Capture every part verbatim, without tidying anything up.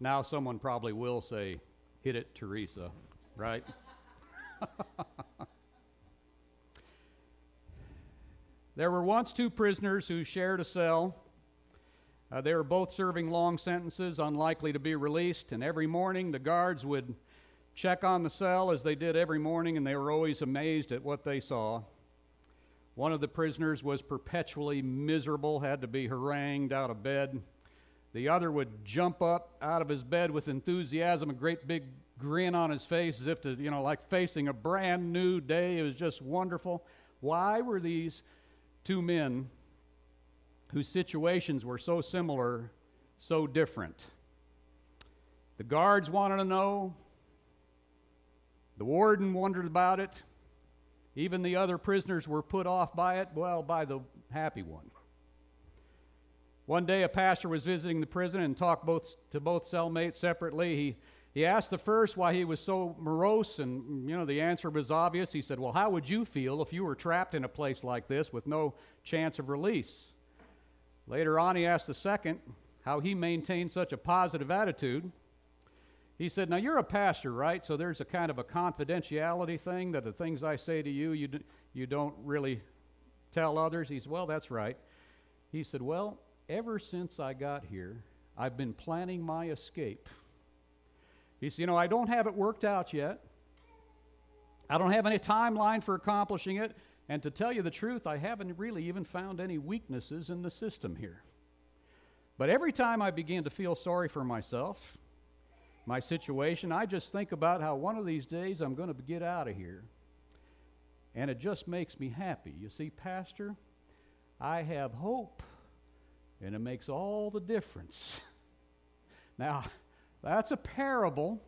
Now someone probably will say, hit it, Teresa, right? There were once two prisoners who shared a cell. Uh, they were both serving long sentences, unlikely to be released, and every morning the guards would check on the cell as they did every morning, and they were always amazed at what they saw. One of the prisoners was perpetually miserable, had to be harangued out of bed. The other would jump up out of his bed with enthusiasm, a great big grin on his face, as if to, you know, like facing a brand new day. It was just wonderful. Why were these two men whose situations were so similar, so different? The guards wanted to know. The warden wondered about it. Even the other prisoners were put off by it, well, by the happy one. One day a pastor was visiting the prison and talked both to both cellmates separately. He, he asked the first why he was so morose, and, you know, the answer was obvious. He said, well, how would you feel if you were trapped in a place like this with no chance of release? Later on, he asked the second how he maintained such a positive attitude. He said, now, you're a pastor, right? So there's a kind of a confidentiality thing that the things I say to you, you, d- you don't really tell others. He said, well, that's right. He said, well, ever since I got here, I've been planning my escape. He said, you know, I don't have it worked out yet. I don't have any timeline for accomplishing it. And to tell you the truth, I haven't really even found any weaknesses in the system here. But every time I begin to feel sorry for myself, my situation, I just think about how one of these days I'm going to get out of here. And it just makes me happy. You see, Pastor, I have hope, and it makes all the difference. Now, that's a parable.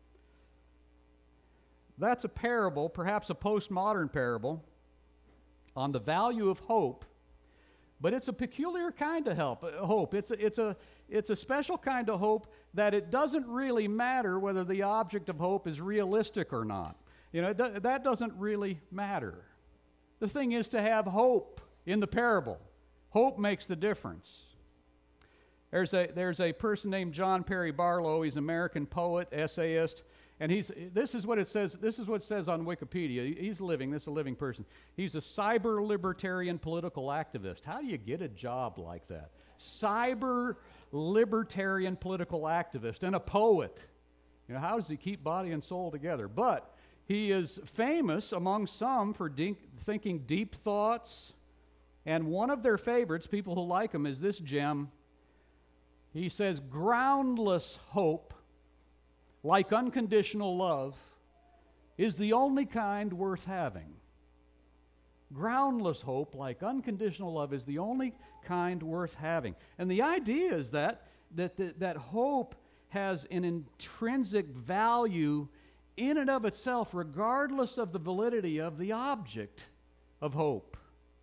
That's a parable, perhaps a postmodern parable, on the value of hope. But it's a peculiar kind of help, uh, hope. It's a, it's, a, it's a special kind of hope that it doesn't really matter whether the object of hope is realistic or not. You know, it do, that doesn't really matter. The thing is to have hope in the parable. Hope makes the difference. There's a, there's a person named John Perry Barlow. He's an American poet, essayist. And he's, this is what it says, this is what it says on Wikipedia. He's living, this is a living person. He's a cyber libertarian political activist. How do you get a job like that? Cyber libertarian political activist and a poet. You know, how does he keep body and soul together? But he is famous among some for de- thinking deep thoughts. And one of their favorites, people who like him, is this gem. He says, groundless hope, like unconditional love, is the only kind worth having. Groundless hope, like unconditional love, is the only kind worth having. And the idea is that that, that, that hope has an intrinsic value in and of itself, regardless of the validity of the object of hope.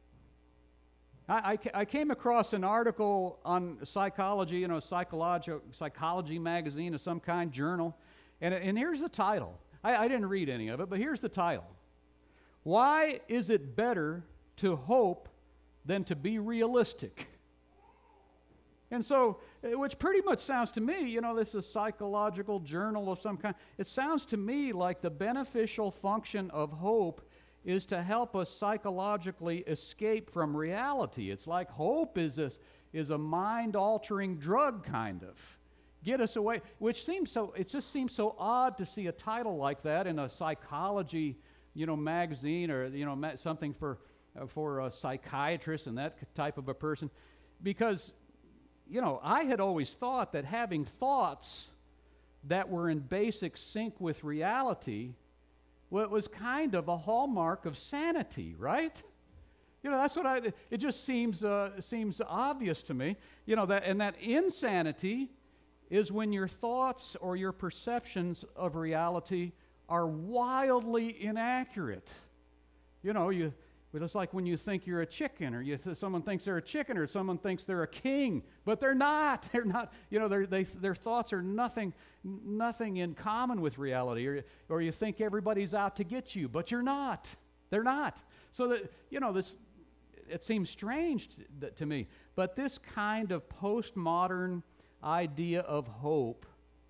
I, I, I came across an article on psychology, you know, psychology, psychology magazine of some kind, journal, and, and here's the title. I, I didn't read any of it, but here's the title. Why is it better to hope than to be realistic? And so, which pretty much sounds to me, you know, this is a psychological journal of some kind. It sounds to me like the beneficial function of hope is to help us psychologically escape from reality. It's like hope is a, is a mind-altering drug, kind of. Get us away, which seems so, it just seems so odd to see a title like that in a psychology, you know, magazine or, you know, ma- something for, uh, for a psychiatrist and that type of a person. Because, you know, I had always thought that having thoughts that were in basic sync with reality, well, it was kind of a hallmark of sanity, right? You know, that's what I, it just seems uh, seems obvious to me. You know, that and that insanity is when your thoughts or your perceptions of reality are wildly inaccurate. You know, you it's like when you think you're a chicken, or you th- someone thinks they're a chicken, or someone thinks they're a king, but they're not. They're not. You know, they their thoughts are nothing, nothing in common with reality. Or, or you think everybody's out to get you, but you're not. They're not. So that, you know, this it seems strange to, to me, but this kind of postmodern idea of hope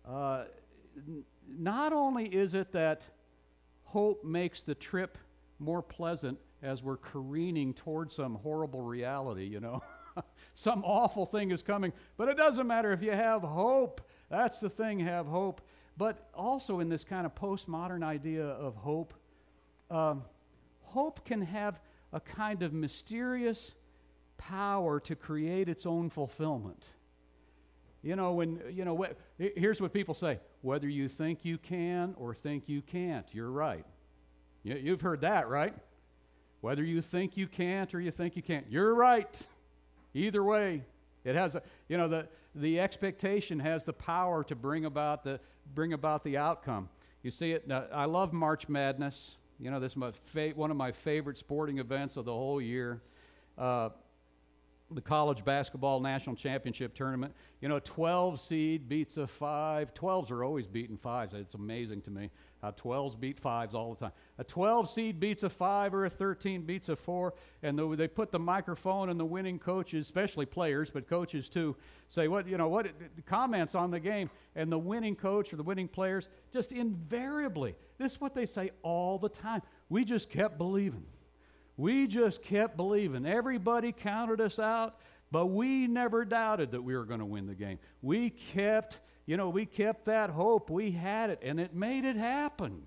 uh, n- not only is it that hope makes the trip more pleasant as we're careening towards some horrible reality, you know, some awful thing is coming, but it doesn't matter if you have hope. That's the thing, have hope. But also in this kind of postmodern idea of hope, um, hope can have a kind of mysterious power to create its own fulfillment. You know, when, you know, wh- here's what people say: whether you think you can or think you can't, you're right. You, you've heard that, right? Whether you think you can't or you think you can't, you're right. Either way, it has a, you know, the the expectation has the power to bring about the bring about the outcome. You see it. Now, I love March Madness. You know, this is my fa- one of my favorite sporting events of the whole year. Uh, the college basketball national championship tournament. You know, a twelve seed beats a five. twelves are always beating fives. It's amazing to me how twelves beat fives all the time. A twelve seed beats a five, or a thirteen beats a four, and the, they put the microphone and the winning coaches, especially players, but coaches too, say what, you know, what comments on the game, and the winning coach or the winning players just invariably, this is what they say all the time: we just kept believing. We just kept believing. Everybody counted us out, but we never doubted that we were going to win the game. We kept, you know, we kept that hope. We had it, and it made it happen.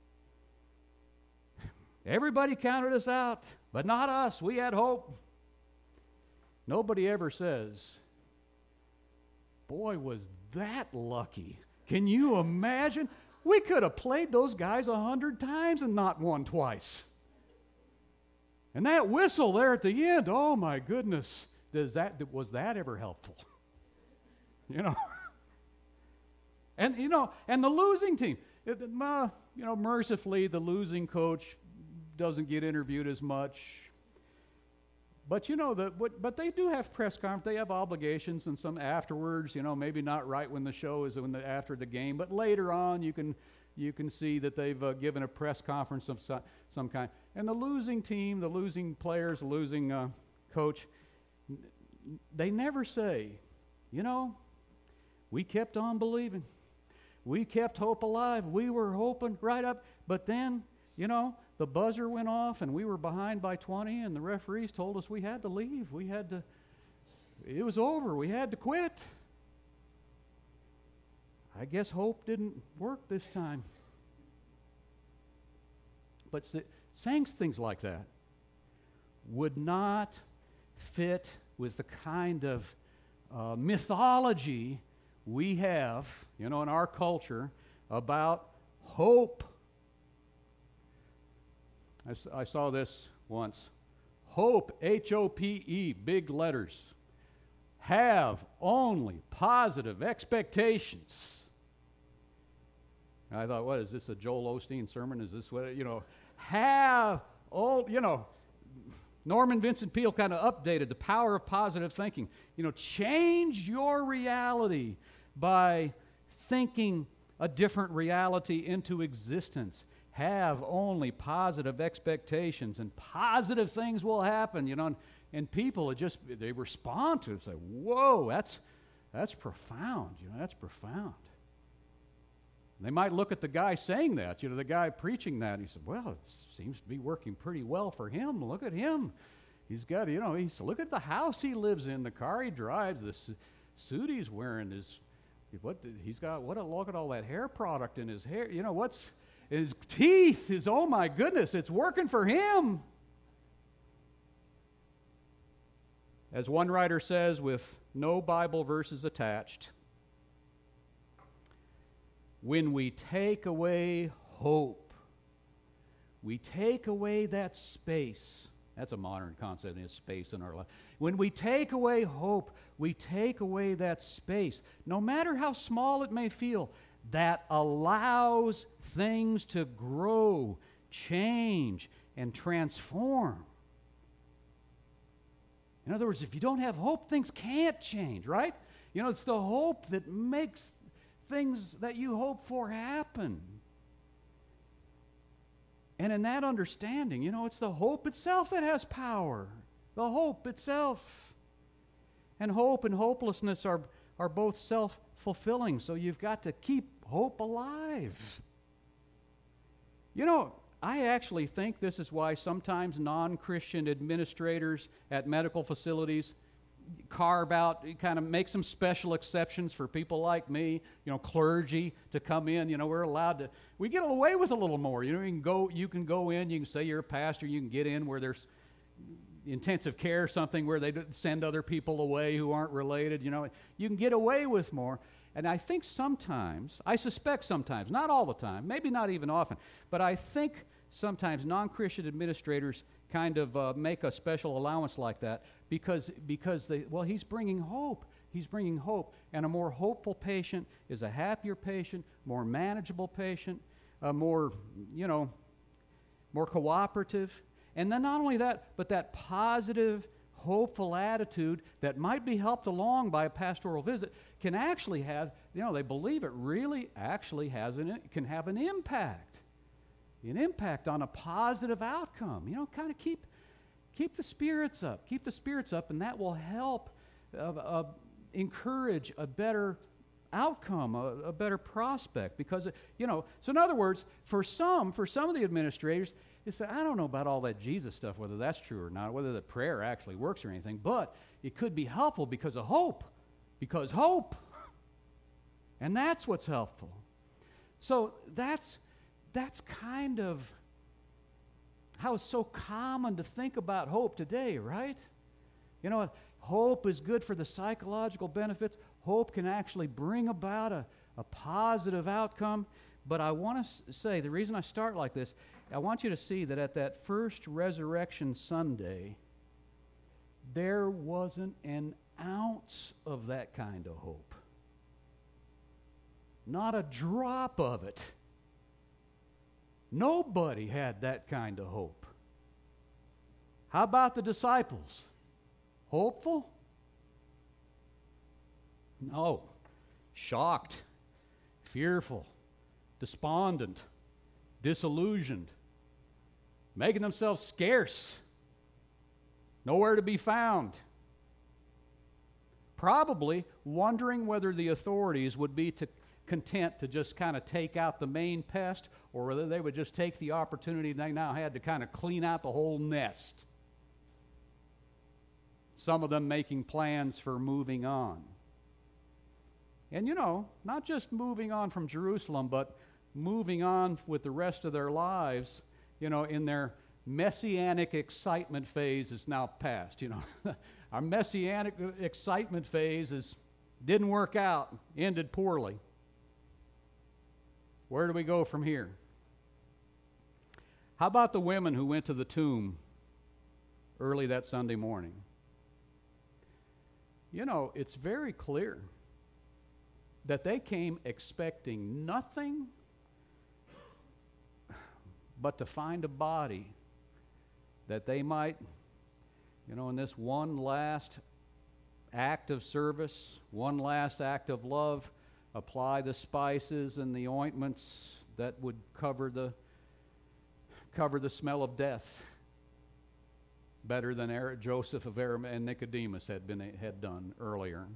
Everybody counted us out, but not us. We had hope. Nobody ever says, boy, was that lucky. Can you imagine? We could have played those guys a hundred times and not won twice. And that whistle there at the end, oh my goodness, does that was that ever helpful? You know? And you know, and the losing team, it, uh, you know, mercifully the losing coach doesn't get interviewed as much. But you know, the, what, but they do have press conference. They have obligations, and some afterwards. You know, maybe not right when the show is when the, after the game, but later on you can you can see that they've uh, given a press conference of some, some kind. And the losing team, the losing players, the losing uh, coach, they never say, you know, we kept on believing. We kept hope alive. We were hoping right up. But then, you know, the buzzer went off and we were behind by twenty, and the referees told us we had to leave. We had to, it was over. We had to quit. I guess hope didn't work this time. But saying things like that would not fit with the kind of uh, mythology we have, you know, in our culture about hope. I, s- I saw this once. Hope, H O P E, big letters. Have only positive expectations. And I thought, what, is this a Joel Osteen sermon? Is this what, you know, have all, you know, Norman Vincent Peale kind of updated the power of positive thinking. You know, change your reality by thinking a different reality into existence. Have only positive expectations, and positive things will happen, you know, and, and people, it just, they respond to it, say, whoa, that's, that's profound, you know, that's profound. They might look at the guy saying that, you know, the guy preaching that, and he said, well, it seems to be working pretty well for him. Look at him. He's got, you know, he's, look at the house he lives in, the car he drives, the su- suit he's wearing, his, what, he's got, what, a, look at all that hair product in his hair, you know, what's, his teeth, his, oh my goodness, it's working for him. As one writer says, with no Bible verses attached, when we take away hope, we take away that space. That's a modern concept, is space in our life. When we take away hope, we take away that space, no matter how small it may feel, that allows things to grow, change, and transform. In other words, if you don't have hope, things can't change, right? You know, it's the hope that makes things that you hope for happen. And in that understanding, you know, it's the hope itself that has power. The hope itself. And hope and hopelessness are, are both self fulfilling, so you've got to keep hope alive. You know, I actually think this is why sometimes non-Christian administrators at medical facilities carve out, kind of make some special exceptions for people like me, you know, clergy to come in. You know, we're allowed to, we get away with a little more. You know, you can go, you can go in, you can say you're a pastor, you can get in where there's intensive care or something where they send other people away who aren't related. You know, you can get away with more. And I think sometimes, I suspect sometimes, not all the time, maybe not even often, but I think sometimes non-Christian administrators kind of uh, make a special allowance like that because, because they, well, he's bringing hope. He's bringing hope. And a more hopeful patient is a happier patient, more manageable patient, a more, you know, more cooperative. And then not only that, but that positive, hopeful attitude that might be helped along by a pastoral visit can actually have, you know, they believe it really actually has an, can have an impact. An impact on a positive outcome. You know, kind of keep keep the spirits up. Keep the spirits up, and that will help uh, uh, encourage a better outcome, a, a better prospect. Because, you know, so in other words, for some, for some of the administrators, it's I don't know about all that Jesus stuff, whether that's true or not, whether the prayer actually works or anything, but it could be helpful because of hope. Because hope. And that's what's helpful. So that's That's kind of how it's so common to think about hope today, right? You know, hope is good for the psychological benefits. Hope can actually bring about a, a positive outcome. But I want to say, the reason I start like this, I want you to see that at that first Resurrection Sunday, there wasn't an ounce of that kind of hope. Not a drop of it. Nobody had that kind of hope. How about the disciples? Hopeful? No. Shocked, fearful, despondent, disillusioned, making themselves scarce, nowhere to be found. Probably wondering whether the authorities would be to content to just kind of take out the main pest, or whether they would just take the opportunity they now had to kind of clean out the whole nest. Some of them making plans for moving on. And you know, not just moving on from Jerusalem, but moving on with the rest of their lives, you know, in their messianic excitement phase is now past. You know, our messianic excitement phase is didn't work out, ended poorly. Where do we go from here? How about the women who went to the tomb early that Sunday morning? You know, it's very clear that they came expecting nothing but to find a body that they might, you know, in this one last act of service, one last act of love, apply the spices and the ointments that would cover the cover the smell of death better than Ar- Joseph of Arimathea and Nicodemus had been had done earlier.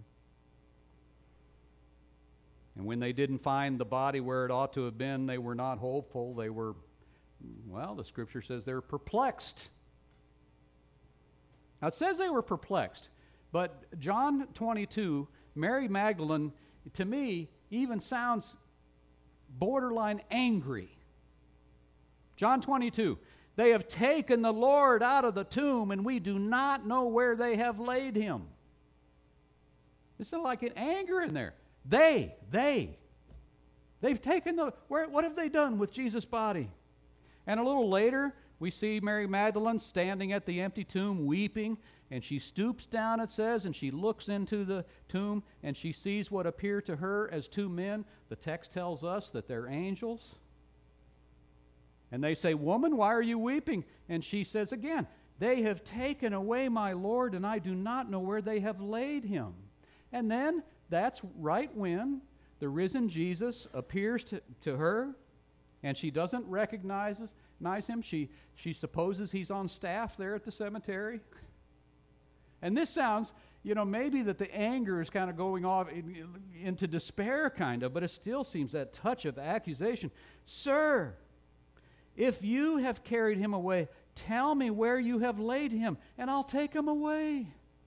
And when they didn't find the body where it ought to have been, they were not hopeful. They were, well, the scripture says they were perplexed. Now it says they were perplexed, but John twenty-two, Mary Magdalene, to me, even sounds borderline angry. John twenty-two, they have taken the Lord out of the tomb, and we do not know where they have laid him. It's not like an anger in there. They, they, they've taken the, where, what have they done with Jesus' body? And a little later, we see Mary Magdalene standing at the empty tomb weeping, and she stoops down, it says, and she looks into the tomb, and she sees what appear to her as two men. The text tells us that they're angels. And they say, "Woman, why are you weeping?" And she says again, "They have taken away my Lord, and I do not know where they have laid him." And then that's right when the risen Jesus appears to, to her, and she doesn't recognize him. She, she supposes he's on staff there at the cemetery. And this sounds, you know, maybe that the anger is kind of going off in, into despair, kind of, but it still seems that touch of accusation. Sir, if you have carried him away, tell me where you have laid him, and I'll take him away.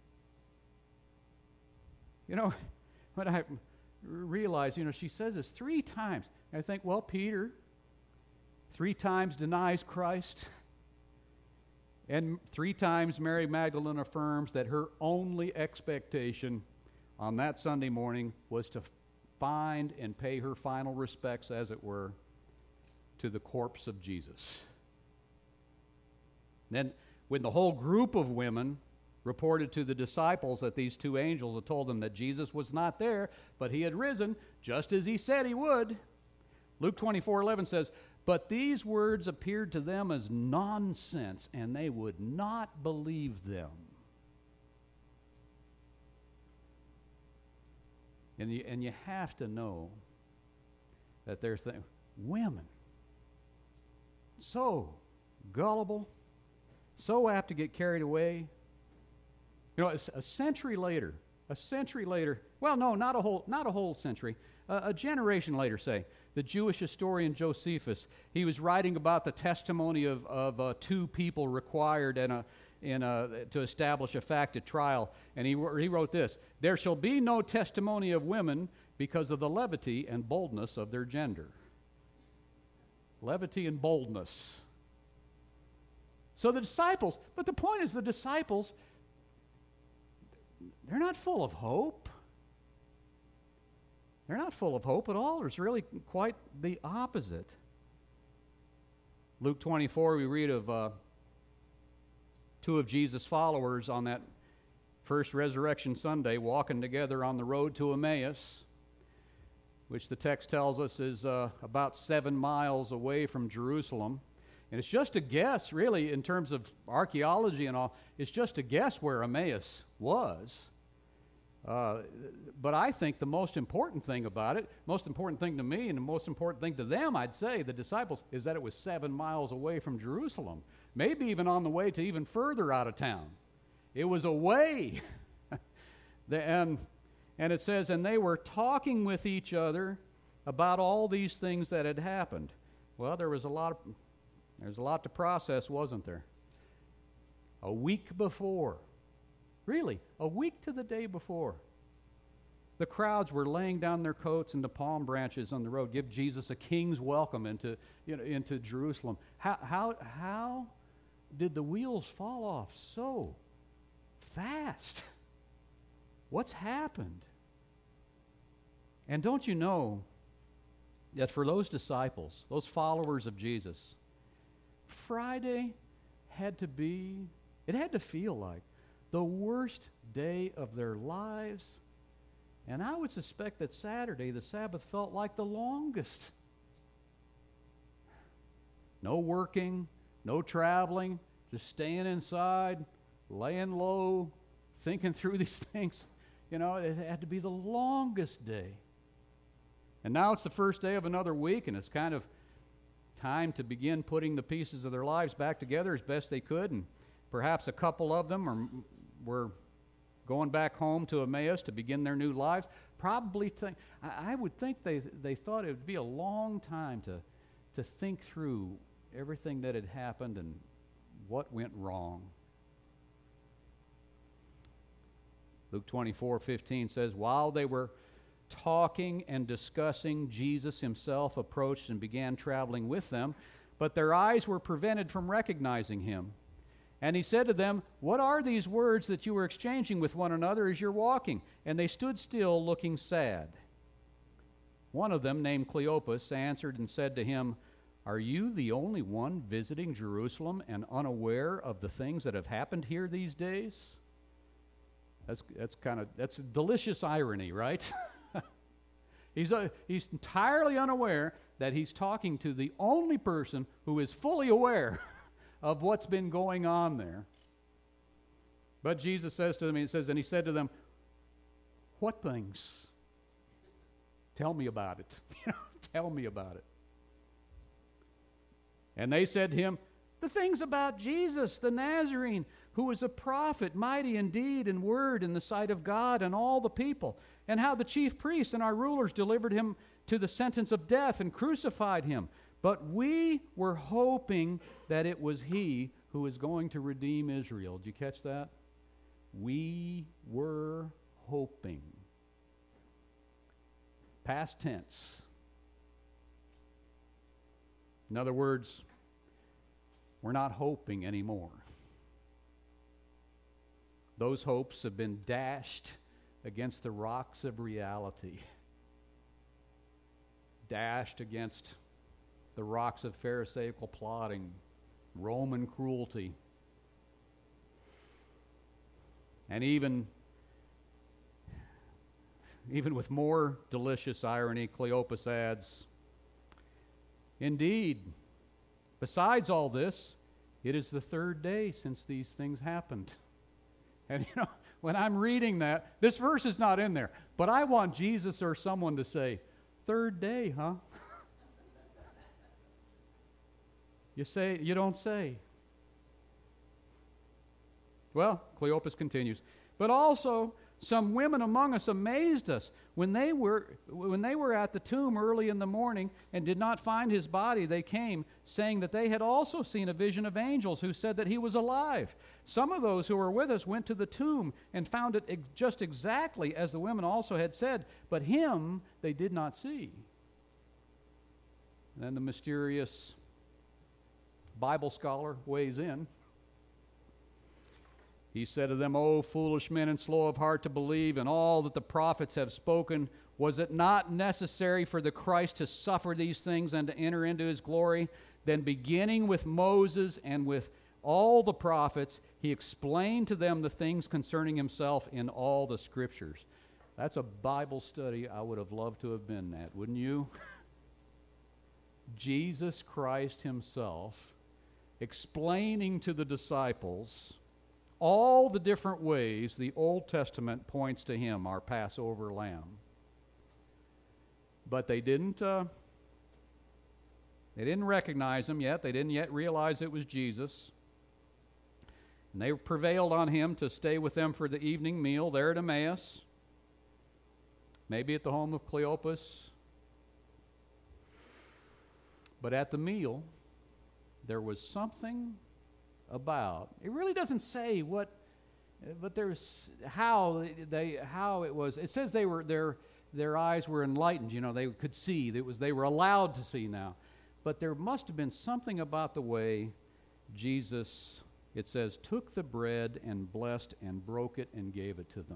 You know, when I realize, you know, she says this three times, I think, well, Peter three times denies Christ. And three times Mary Magdalene affirms that her only expectation on that Sunday morning was to find and pay her final respects, as it were, to the corpse of Jesus. Then, when the whole group of women reported to the disciples that these two angels had told them that Jesus was not there, but he had risen, just as he said he would, Luke twenty-four eleven says, "But these words appeared to them as nonsense, and they would not believe them." And you, and you have to know that they're th- women, so gullible, so apt to get carried away. You know, a, a century later, a century later, well, no, not a whole, not a whole century, uh, a generation later, say, the Jewish historian Josephus, he was writing about the testimony of, of uh, two people required in a, in a, to establish a fact at trial. And he, he wrote this: "There shall be no testimony of women because of the levity and boldness of their gender." Levity and boldness. So the disciples, but the point is the disciples, they're not full of hope. They're not full of hope at all. It's really quite the opposite. Luke twenty-four, we read of uh, two of Jesus' followers on that first Resurrection Sunday walking together on the road to Emmaus, which the text tells us is uh, about seven miles away from Jerusalem. And it's just a guess, really, in terms of archaeology and all, it's just a guess where Emmaus was. Uh, but I think the most important thing about it, most important thing to me and the most important thing to them, I'd say, the disciples, is that it was seven miles away from Jerusalem. Maybe even on the way to even further out of town. It was away. the, and, and it says, and they were talking with each other about all these things that had happened. Well, there was a lot of, there's a lot to process, wasn't there? A week before. Really, a week to the day before, the crowds were laying down their coats and the palm branches on the road, give Jesus a king's welcome into, you know, into Jerusalem. How, how, how did the wheels fall off so fast? What's happened? And don't you know that for those disciples, those followers of Jesus, Friday had to be, it had to feel like the worst day of their lives. And I would suspect that Saturday, the Sabbath, felt like the longest. No working, no traveling, just staying inside, laying low, thinking through these things. You know, it had to be the longest day. And now it's the first day of another week, and it's kind of time to begin putting the pieces of their lives back together as best they could. And perhaps a couple of them are were going back home to Emmaus to begin their new lives. Probably think I, I would think they they thought it would be a long time to to think through everything that had happened and what went wrong. Luke twenty-four fifteen says, while they were talking and discussing, Jesus himself approached and began traveling with them, but their eyes were prevented from recognizing him. And he said to them, what are these words that you are exchanging with one another as you're walking? And they stood still, looking sad. One of them, named Cleopas, answered and said to him, are you the only one visiting Jerusalem and unaware of the things that have happened here these days? That's that's kind of, that's a delicious irony, right? he's, uh, he's entirely unaware that he's talking to the only person who is fully aware of what's been going on there. But Jesus says to them, he says, and he said to them, what things? Tell me about it. Tell me about it. And they said to him, The things about Jesus, the Nazarene, who was a prophet, mighty in deed and word in the sight of God and all the people, and how the chief priests and our rulers delivered him to the sentence of death and crucified him. But we were hoping that it was he who was going to redeem Israel. Did you catch that? We were hoping. Past tense. In other words, we're not hoping anymore. Those hopes have been dashed against the rocks of reality. Dashed against the rocks of Pharisaical plotting, Roman cruelty. And even, even with more delicious irony, Cleopas adds, indeed, besides all this, it is the third day since these things happened. And you know, when I'm reading that, this verse is not in there, but I want Jesus or someone to say, third day, huh? You say, you don't say. Well, Cleopas continues, but also some women among us amazed us. When they were when they were at the tomb early in the morning and did not find his body, they came, saying that they had also seen a vision of angels who said that he was alive. Some of those who were with us went to the tomb and found it ex- just exactly as the women also had said, but him they did not see. And then the mysterious Bible scholar weighs in. He said to them, O foolish men and slow of heart to believe in all that the prophets have spoken, was it not necessary for the Christ to suffer these things and to enter into his glory? Then beginning with Moses and with all the prophets, he explained to them the things concerning himself in all the scriptures. That's a Bible study I would have loved to have been at, wouldn't you? Jesus Christ himself explaining to the disciples all the different ways the Old Testament points to him, our Passover lamb. But they didn't uh, they didn't recognize him yet. They didn't yet realize it was Jesus. And they prevailed on him to stay with them for the evening meal there at Emmaus, maybe at the home of Cleopas. But at the meal, there was something about, it really doesn't say what, but there's how they how it was. It says they were their their eyes were enlightened. You know, they could see. It was they were allowed to see now. But there must have been something about the way Jesus, it says, took the bread and blessed and broke it and gave it to them.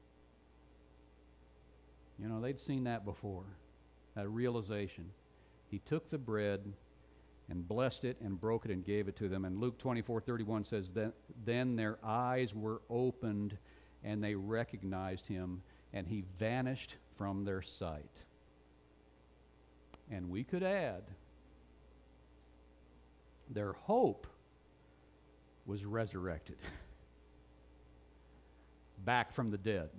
You know, they'd seen that before, that realization. He took the bread and blessed it and broke it and gave it to them. And Luke twenty-four thirty-one says, that then their eyes were opened and they recognized him, and he vanished from their sight. And we could add, their hope was resurrected back from the dead.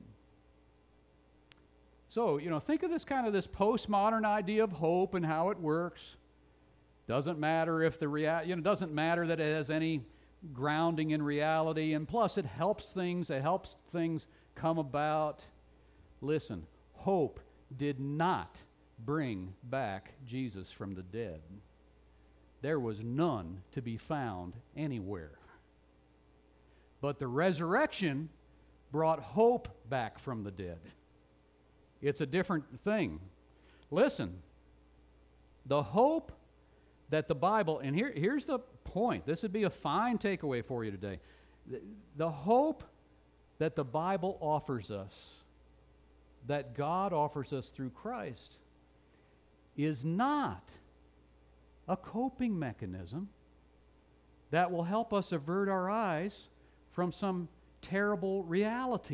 So, you know, think of this kind of this postmodern idea of hope and how it works. Doesn't matter if the rea- you know, doesn't matter that it has any grounding in reality, and plus it helps things, it helps things come about. Listen, hope did not bring back Jesus from the dead. There was none to be found anywhere. But the resurrection brought hope back from the dead. It's a different thing. Listen, the hope that the Bible, and here, here's the point. This would be a fine takeaway for you today. The, the hope that the Bible offers us, that God offers us through Christ, is not a coping mechanism that will help us avert our eyes from some terrible reality.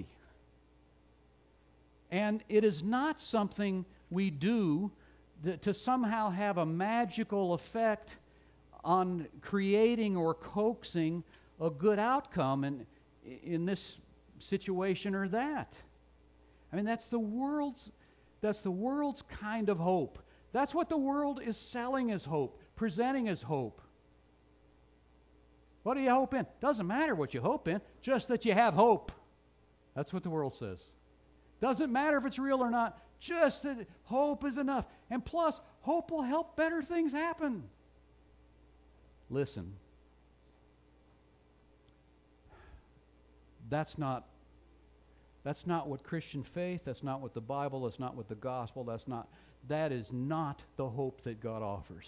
And it is not something we do to somehow have a magical effect on creating or coaxing a good outcome in, in this situation or that. I mean, that's the world's that's the world's kind of hope. That's what the world is selling as hope, presenting as hope. What do you hope in? Doesn't matter what you hope in, just that you have hope. That's what the world says. Doesn't matter if it's real or not, just that hope is enough. And plus, hope will help better things happen. Listen, that's not that's not what Christian faith, that's not what the Bible, that's not what the gospel, that's not that is not the hope that God offers.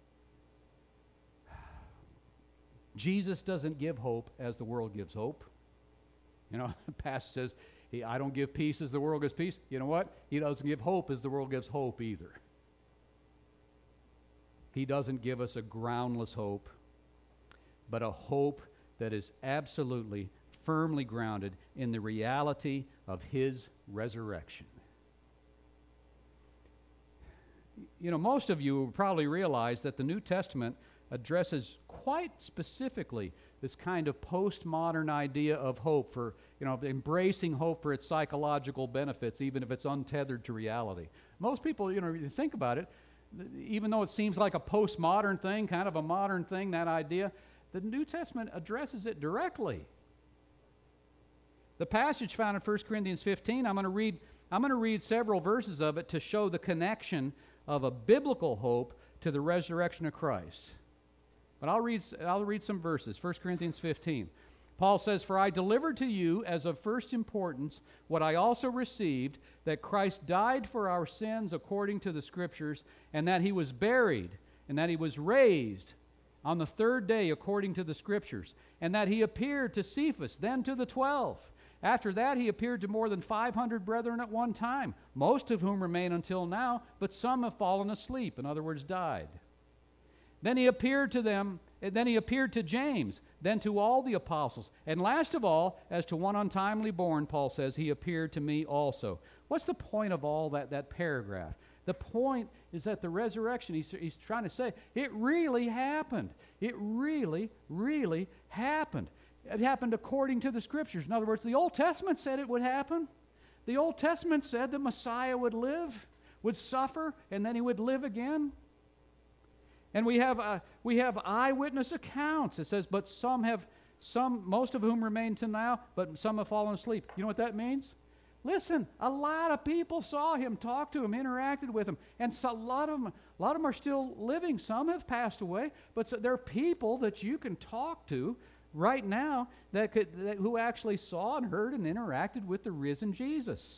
Jesus doesn't give hope as the world gives hope. You know, the passage says, he, I don't give peace as the world gives peace. You know what? He doesn't give hope as the world gives hope either. He doesn't give us a groundless hope, but a hope that is absolutely, firmly grounded in the reality of His resurrection. You know, most of you probably realize that the New Testament addresses quite specifically this kind of postmodern idea of hope for, you know, embracing hope for its psychological benefits, even if it's untethered to reality. Most people, you know, you think about it, even though it seems like a postmodern thing, kind of a modern thing, that idea, the New Testament addresses it directly. The passage found in First Corinthians fifteen, I'm going to read I'm going to read several verses of it to show the connection of a biblical hope to the resurrection of Christ. But I'll read I'll read some verses. First Corinthians fifteen. Paul says, "For I delivered to you as of first importance what I also received, that Christ died for our sins according to the Scriptures, and that He was buried, and that He was raised on the third day according to the Scriptures, and that He appeared to Cephas, then to the twelve. After that He appeared to more than five hundred brethren at one time, most of whom remain until now, but some have fallen asleep," in other words, died. Then he appeared to them, then he appeared to James, then to all the apostles. And last of all, as to one untimely born, Paul says, he appeared to me also. What's the point of all that, that paragraph? The point is that the resurrection, he's, he's trying to say, it really happened. It really, really happened. It happened according to the Scriptures. In other words, the Old Testament said it would happen. The Old Testament said the Messiah would live, would suffer, and then He would live again. And we have uh, we have eyewitness accounts. It says, but some have, some, most of whom remain till now, but some have fallen asleep. You know what that means? Listen, a lot of people saw Him, talked to Him, interacted with Him, and so a lot of them, a lot of them are still living. Some have passed away, but so there are people that you can talk to right now that could that, who actually saw and heard and interacted with the risen Jesus,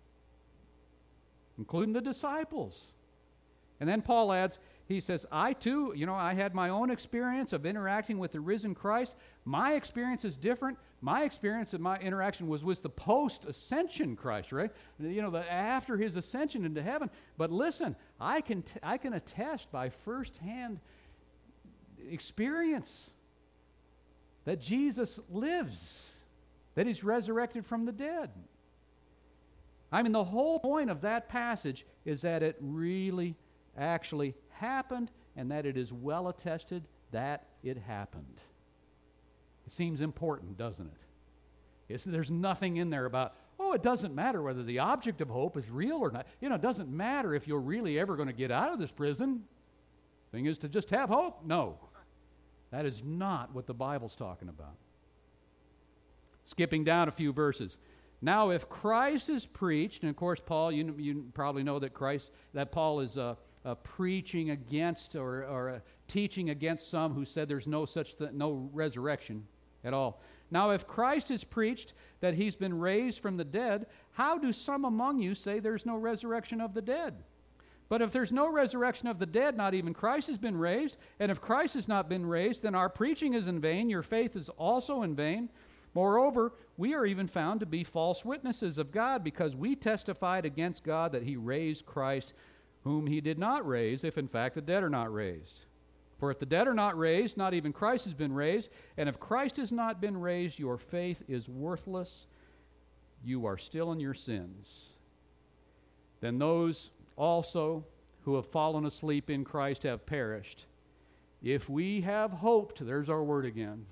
including the disciples. And then Paul adds, he says, I too, you know, I had my own experience of interacting with the risen Christ. My experience is different. My experience of my interaction was with the post-ascension Christ, right? You know, the, after His ascension into heaven. But listen, I can t- I can attest by firsthand experience that Jesus lives, that He's resurrected from the dead. I mean, the whole point of that passage is that it really actually happened, and that it is well attested that it happened. It seems important, doesn't it? It's, there's nothing in there about, oh, it doesn't matter whether the object of hope is real or not. You know, it doesn't matter if you're really ever going to get out of this prison. Thing is to just have hope. No, that is not what the Bible's talking about. Skipping down a few verses. Now, if Christ is preached, and of course, Paul, you, you probably know that Christ, that Paul is uh, uh, preaching against or, or uh, teaching against some who said there's no such th- no resurrection at all. Now, if Christ is preached that He's been raised from the dead, how do some among you say there's no resurrection of the dead? But if there's no resurrection of the dead, not even Christ has been raised. And if Christ has not been raised, then our preaching is in vain, your faith is also in vain. Moreover, we are even found to be false witnesses of God, because we testified against God that He raised Christ, whom He did not raise, if in fact the dead are not raised. For if the dead are not raised, not even Christ has been raised. And if Christ has not been raised, your faith is worthless. You are still in your sins. Then those also who have fallen asleep in Christ have perished. If we have hoped, there's our word again.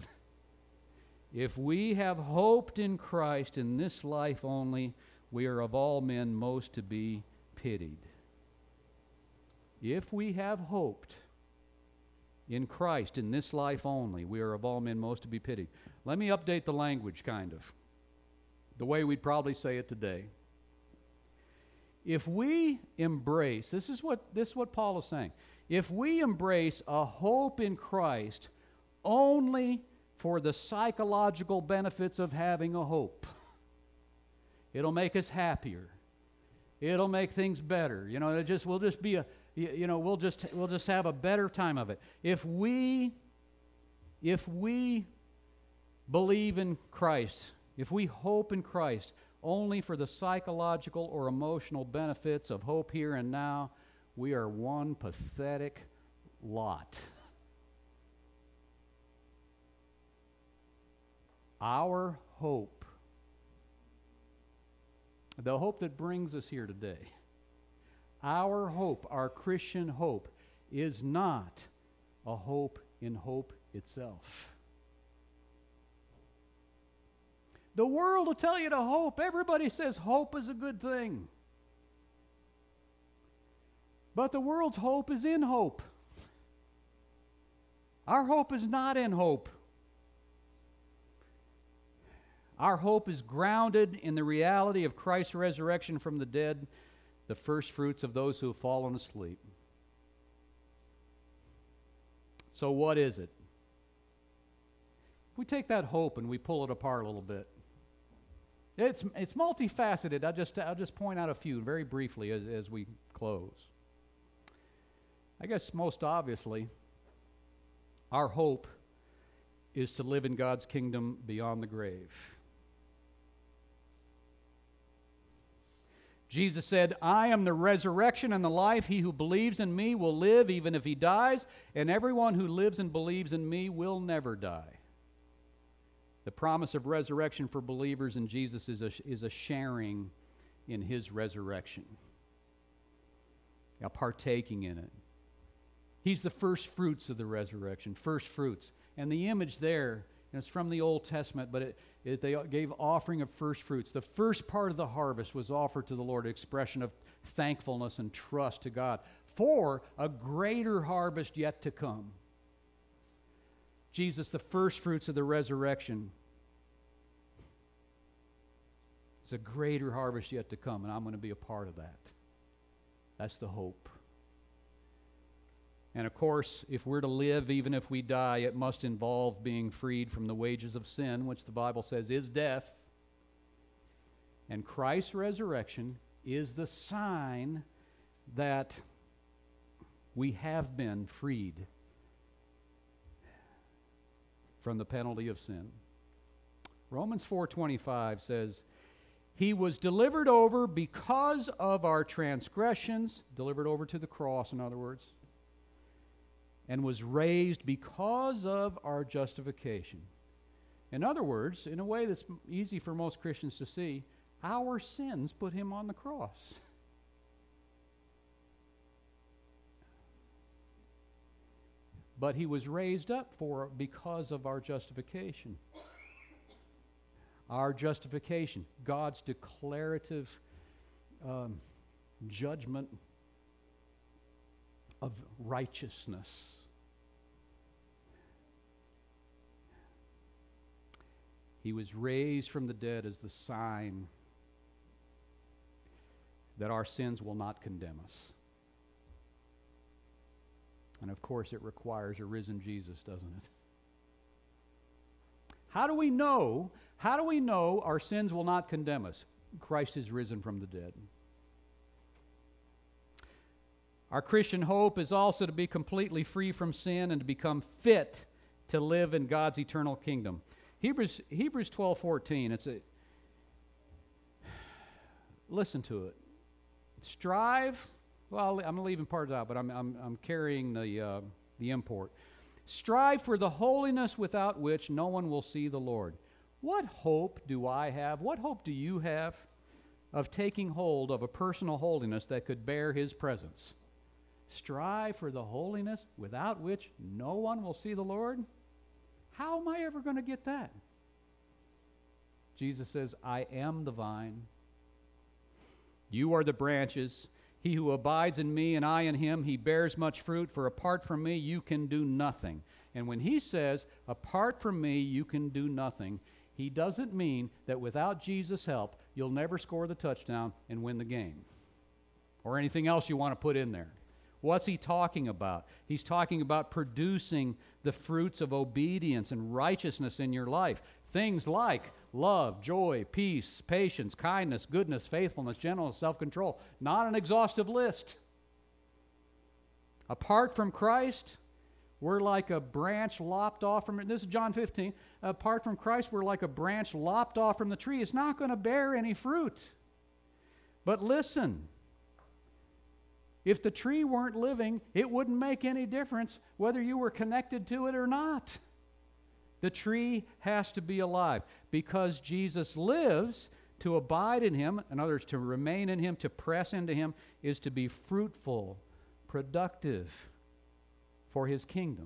If we have hoped in Christ in this life only, we are of all men most to be pitied. If we have hoped in Christ, in this life only, we are of all men most to be pitied. Let me update the language, kind of, the way we'd probably say it today. If we embrace, this is what, this is what Paul is saying, if we embrace a hope in Christ only for the psychological benefits of having a hope, it'll make us happier. It'll make things better. You know, it just we'll just be a you know, we'll just we'll just have a better time of it. If we if we believe in Christ, if we hope in Christ only for the psychological or emotional benefits of hope here and now, we are one pathetic lot. Our hope, the hope that brings us here today, our hope, our Christian hope, is not a hope in hope itself. The world will tell you to hope. Everybody says hope is a good thing. But the world's hope is in hope. Our hope is not in hope. Our hope is grounded in the reality of Christ's resurrection from the dead, the first fruits of those who have fallen asleep. So what is it? We take that hope and we pull it apart a little bit. It's it's multifaceted. I'll just, I'll just point out a few very briefly as, as we close. I guess most obviously, our hope is to live in God's kingdom beyond the grave. Jesus said, I am the resurrection and the life. He who believes in me will live even if he dies, and everyone who lives and believes in me will never die. The promise of resurrection for believers in Jesus is a, is a sharing in his resurrection, a partaking in it. He's the first fruits of the resurrection, first fruits. And the image there, and it's from the Old Testament, but it, it, they gave offering of first fruits. The first part of the harvest was offered to the Lord, an expression of thankfulness and trust to God for a greater harvest yet to come. Jesus, the first fruits of the resurrection, is a greater harvest yet to come, and I'm going to be a part of that. That's the hope. And of course, if we're to live, even if we die, it must involve being freed from the wages of sin, which the Bible says is death. And Christ's resurrection is the sign that we have been freed from the penalty of sin. Romans four twenty-five says, He was delivered over because of our transgressions, delivered over to the cross, in other words, and was raised because of our justification. In other words, in a way that's easy for most Christians to see, our sins put him on the cross. But he was raised up for because of our justification. Our justification, God's declarative um, judgment of righteousness. He was raised from the dead as the sign that our sins will not condemn us. And of course, it requires a risen Jesus, doesn't it? How do we know? How do we know our sins will not condemn us? Christ is risen from the dead. Our Christian hope is also to be completely free from sin and to become fit to live in God's eternal kingdom. Hebrews Hebrews twelve fourteen. It's a listen to it. Strive. Well, I'm leaving parts out, but I'm I'm, I'm carrying the uh, the import. Strive for the holiness without which no one will see the Lord. What hope do I have? What hope do you have of taking hold of a personal holiness that could bear His presence? Strive for the holiness without which no one will see the Lord? How am I ever going to get that? Jesus says, I am the vine. You are the branches. He who abides in me and I in him, he bears much fruit, for apart from me you can do nothing. And when he says, apart from me you can do nothing, he doesn't mean that without Jesus' help, you'll never score the touchdown and win the game. Or anything else you want to put in there. What's he talking about? He's talking about producing the fruits of obedience and righteousness in your life. Things like love, joy, peace, patience, kindness, goodness, faithfulness, gentleness, self-control. Not an exhaustive list. Apart from Christ, we're like a branch lopped off from it. This is John fifteen. Apart from Christ, we're like a branch lopped off from the tree. It's not going to bear any fruit. But listen, if the tree weren't living, it wouldn't make any difference whether you were connected to it or not. The tree has to be alive because Jesus lives. To abide in him, in other words, to remain in him, to press into him, is to be fruitful, productive for his kingdom.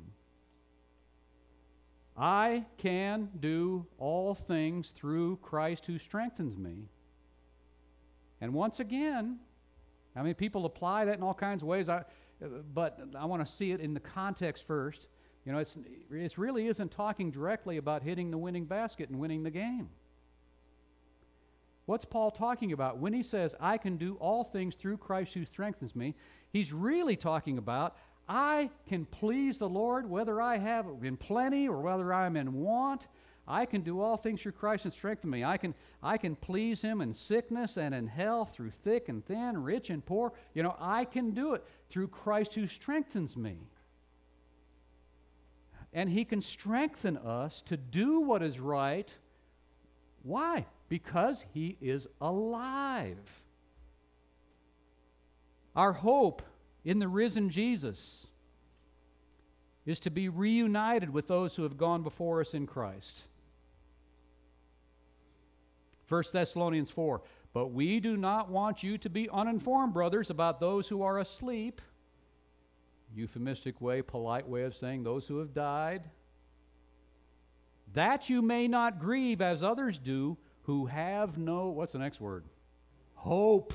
I can do all things through Christ who strengthens me. And once again, I mean, people apply that in all kinds of ways, I, but I want to see it in the context first. You know, it's, it really isn't talking directly about hitting the winning basket and winning the game. What's Paul talking about? When he says, I can do all things through Christ who strengthens me, he's really talking about, I can please the Lord whether I have in plenty or whether I'm in want. I can do all things through Christ and strengthen me. I can, I can please him in sickness and in health, through thick and thin, rich and poor. You know, I can do it through Christ who strengthens me. And he can strengthen us to do what is right. Why? Because he is alive. Our hope in the risen Jesus is to be reunited with those who have gone before us in Christ. First Thessalonians four, but we do not want you to be uninformed, brothers, about those who are asleep. Euphemistic way, polite way of saying those who have died. That you may not grieve as others do, who have no, what's the next word? Hope.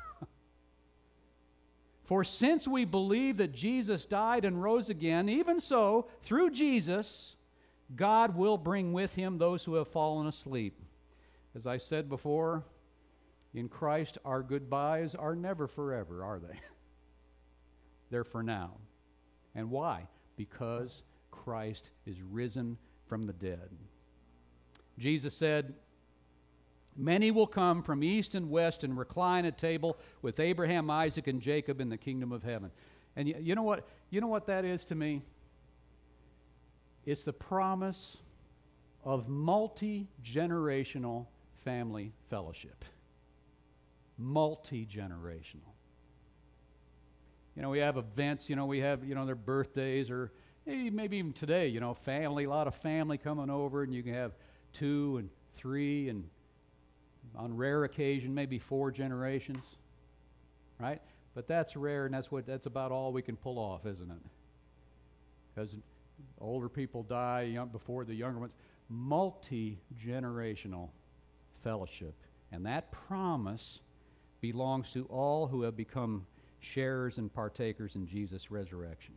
For since we believe that Jesus died and rose again, even so, through Jesus, God will bring with him those who have fallen asleep. As I said before, in Christ, our goodbyes are never forever, are they? They're for now. And why? Because Christ is risen from the dead. Jesus said, many will come from east and west and recline at table with Abraham, Isaac, and Jacob in the kingdom of heaven. And you, you know what? You know what that is to me? It's the promise of multi-generational family fellowship. Multi-generational. You know, we have events, you know, we have, you know, their birthdays or maybe, maybe even today, you know, family, a lot of family coming over, and you can have two and three and on rare occasion, maybe four generations, right? But that's rare, and that's what that's about all we can pull off, isn't it? Because older people die young, before the younger ones. Multi-generational fellowship. And that promise belongs to all who have become sharers and partakers in Jesus' resurrection.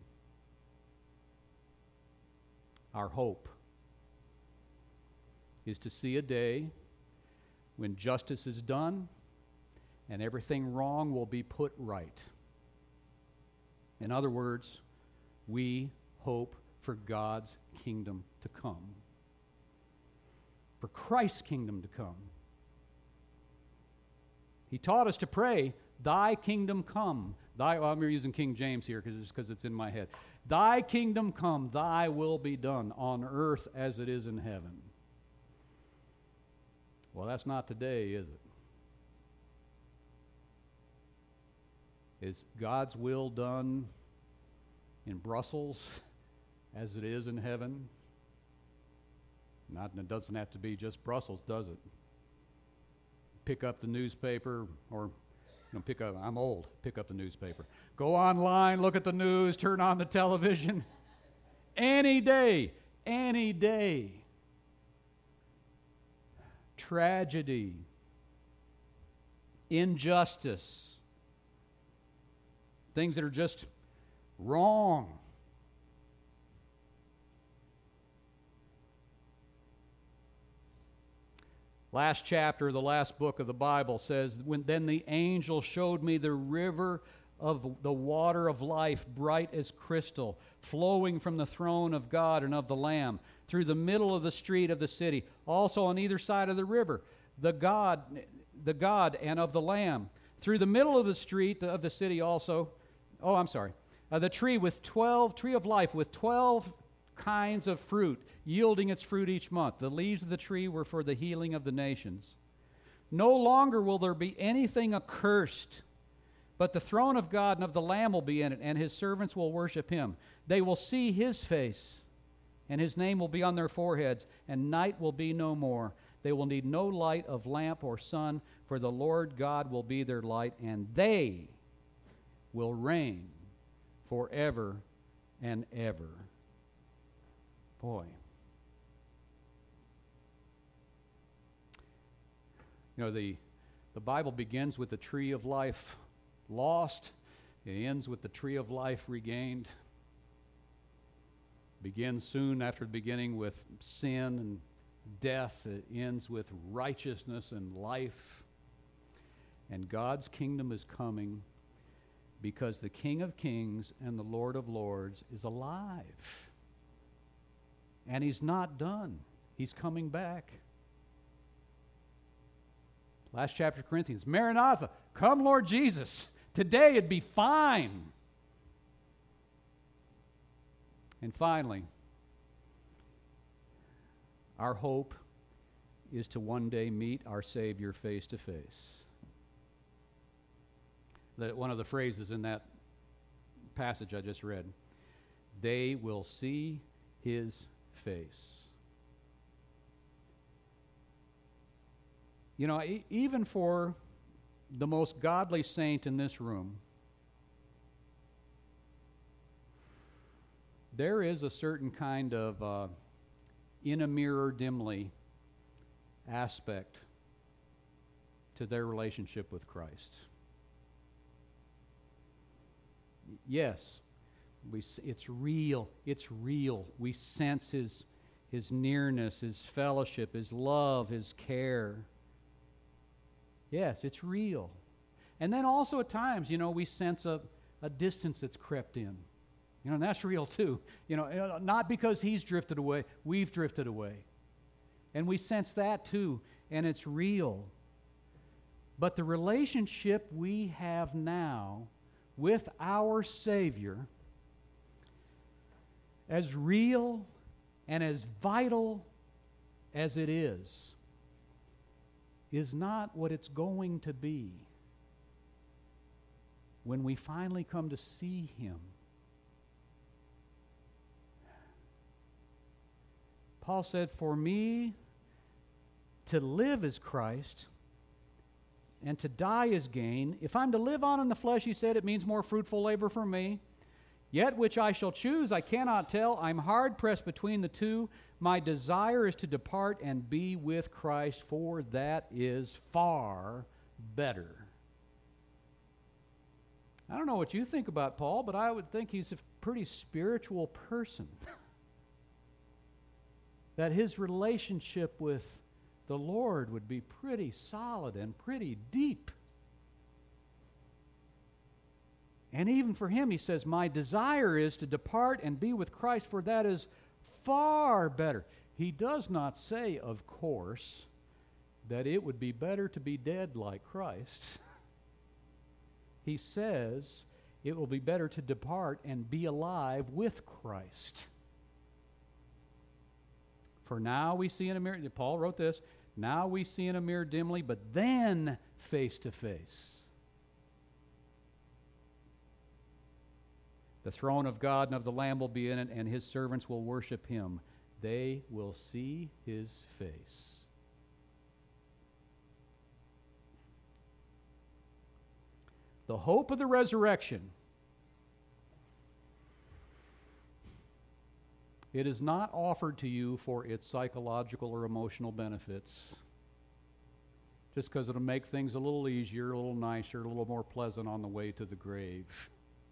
Our hope is to see a day when justice is done and everything wrong will be put right. In other words, we hope for God's kingdom to come, for Christ's kingdom to come. He taught us to pray, thy kingdom come. Thy, well, I'm using King James here because it's in my head. Thy kingdom come, thy will be done on earth as it is in heaven. Well, that's not today, is it? Is God's will done in Brussels as it is in heaven? Not, it doesn't have to be just Brussels, does it? Pick up the newspaper, or you know, pick up, I'm old, pick up the newspaper. Go online, look at the news, turn on the television. Any day, any day. Tragedy, injustice, things that are just wrong. Last chapter, the last book of the Bible says, when then the angel showed me the river of the water of life, bright as crystal, flowing from the throne of God and of the Lamb, through the middle of the street of the city. Also on either side of the river, the God, the God and of the Lamb. Through the middle of the street of the city also, oh, I'm sorry, uh, the tree with twelve, tree of life with twelve kinds of fruit, yielding its fruit each month. The leaves of the tree were for the healing of the nations. No longer will there be anything accursed, but the throne of God and of the Lamb will be in it, and his servants will worship him. They will see his face, and his name will be on their foreheads, and night will be no more. They will need no light of lamp or sun, for the Lord God will be their light, and they will reign forever and ever. Boy. You know, the, the Bible begins with the tree of life lost. It ends with the tree of life regained. Begins soon after the beginning with sin and death. It ends with righteousness and life. And God's kingdom is coming because the King of Kings and the Lord of Lords is alive. And he's not done. He's coming back. Last chapter of Corinthians. Maranatha, come Lord Jesus. Today it'd be fine. And finally, our hope is to one day meet our Savior face to face. That one of the phrases in that passage I just read, they will see his face. You know, e- even for the most godly saint in this room, there is a certain kind of uh, in a mirror dimly aspect to their relationship with Christ. Yes, we, it's real. It's real. We sense his, his nearness, his fellowship, his love, his care. Yes, it's real. And then also at times, you know, we sense a, a distance that's crept in. You know, and that's real too. You know, not because he's drifted away, we've drifted away. And we sense that too, and it's real. But the relationship we have now with our Savior, as real and as vital as it is, is not what it's going to be when we finally come to see him. Paul said, for me to live is Christ, and to die is gain. If I'm to live on in the flesh, he said, it means more fruitful labor for me. Yet which I shall choose, I cannot tell. I'm hard pressed between the two. My desire is to depart and be with Christ, for that is far better. I don't know what you think about Paul, but I would think he's a pretty spiritual person. That his relationship with the Lord would be pretty solid and pretty deep. And even for him, he says, my desire is to depart and be with Christ, for that is far better. He does not say, of course, that it would be better to be dead like Christ. He says it will be better to depart and be alive with Christ. For now we see in a mirror, Paul wrote this, now we see in a mirror dimly, but then face to face. The throne of God and of the Lamb will be in it, and his servants will worship him. They will see his face. The hope of the resurrection. It is not offered to you for its psychological or emotional benefits, just because it'll make things a little easier, a little nicer, a little more pleasant on the way to the grave.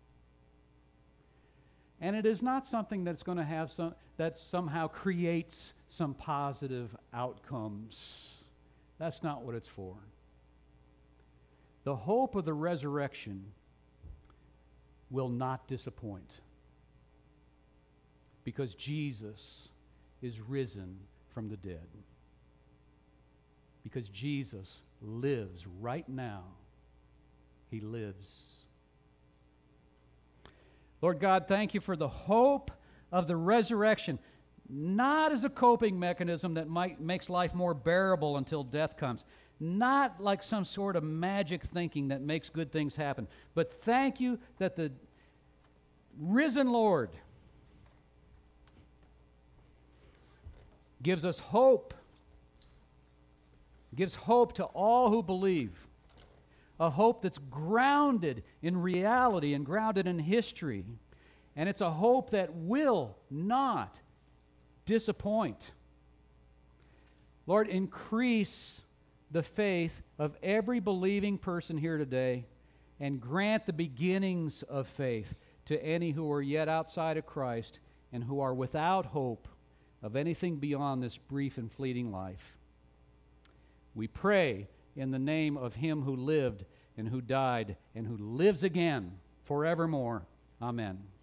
And it is not something that's going to have some, that somehow creates some positive outcomes. That's not what it's for. The hope of the resurrection will not disappoint, because Jesus is risen from the dead. Because Jesus lives right now. He lives. Lord God, thank you for the hope of the resurrection, not as a coping mechanism that might, makes life more bearable until death comes, not like some sort of magic thinking that makes good things happen, but thank you that the risen Lord gives us hope, gives hope to all who believe, a hope that's grounded in reality and grounded in history, and it's a hope that will not disappoint. Lord, increase the faith of every believing person here today, and grant the beginnings of faith to any who are yet outside of Christ and who are without hope of anything beyond this brief and fleeting life. We pray in the name of Him who lived and who died and who lives again forevermore. Amen.